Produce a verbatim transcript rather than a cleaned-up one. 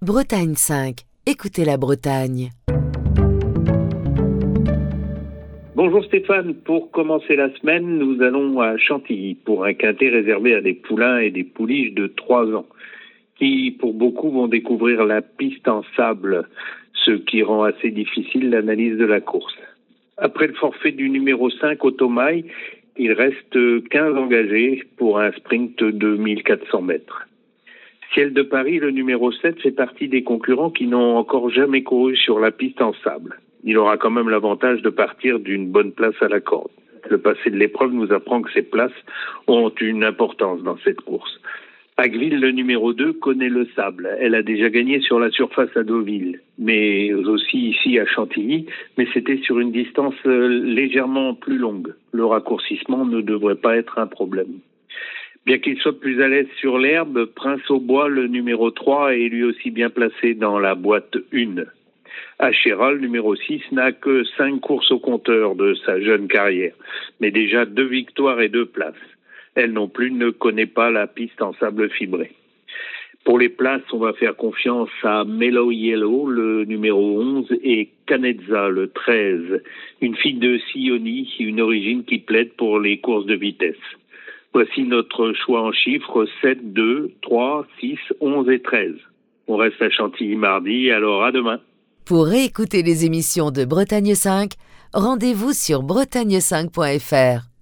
Bretagne cinq, écoutez la Bretagne. Bonjour Stéphane, pour commencer la semaine, nous allons à Chantilly pour un quintet réservé à des poulains et des pouliches de trois ans qui, pour beaucoup, vont découvrir la piste en sable, ce qui rend assez difficile l'analyse de la course. Après le forfait du numéro cinq au Tomaille, il reste quinze engagés pour un sprint de mille quatre cents mètres. Ciel de Paris, le numéro sept, fait partie des concurrents qui n'ont encore jamais couru sur la piste en sable. Il aura quand même l'avantage de partir d'une bonne place à la corde. Le passé de l'épreuve nous apprend que ces places ont une importance dans cette course. Agville, le numéro deux, connaît le sable. Elle a déjà gagné sur la surface à Deauville, mais aussi ici à Chantilly, mais c'était sur une distance légèrement plus longue. Le raccourcissement ne devrait pas être un problème. Bien qu'il soit plus à l'aise sur l'herbe, Prince au Bois, le numéro trois, est lui aussi bien placé dans la boîte un. Achéral, numéro six, n'a que cinq courses au compteur de sa jeune carrière, mais déjà deux victoires et deux places. Elle non plus ne connaît pas la piste en sable fibré. Pour les places, on va faire confiance à Mellow Yellow, le numéro onze, et Canezza, le treize, une fille de Sioni, une origine qui plaide pour les courses de vitesse. Voici notre choix en chiffres, sept, deux, trois, six, onze et treize. On reste à Chantilly mardi, alors à demain. Pour réécouter les émissions de Bretagne cinq, rendez-vous sur bretagne cinq point f r.